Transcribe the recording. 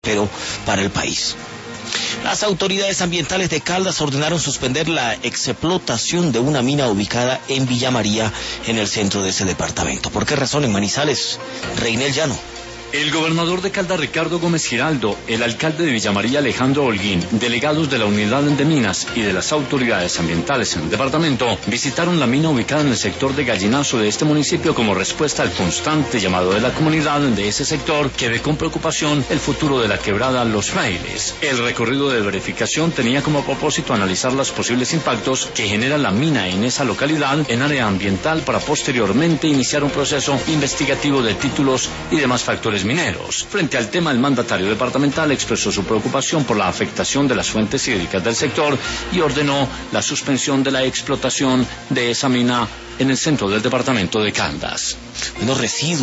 pero para el país. Las autoridades ambientales de Caldas ordenaron suspender la explotación de una mina ubicada en Villa María, en el centro de ese departamento. ¿Por qué razón? En Manizales, Reinel Llano. El gobernador de Caldas, Ricardo Gómez Giraldo, el alcalde de Villa María, Alejandro Holguín, delegados de la Unidad de Minas y de las autoridades ambientales en el departamento, visitaron la mina ubicada en el sector de Gallinazo de este municipio como respuesta al constante llamado de la comunidad de ese sector, que ve con preocupación el futuro de la quebrada Los Frailes. El recorrido de verificación tenía como propósito analizar los posibles impactos que genera la mina en esa localidad en área ambiental, para posteriormente iniciar un proceso investigativo de títulos y demás factores mineros. Frente al tema, el mandatario departamental expresó su preocupación por la afectación de las fuentes hídricas del sector y ordenó la suspensión de la explotación de esa mina en el centro del departamento de Caldas. Los residuos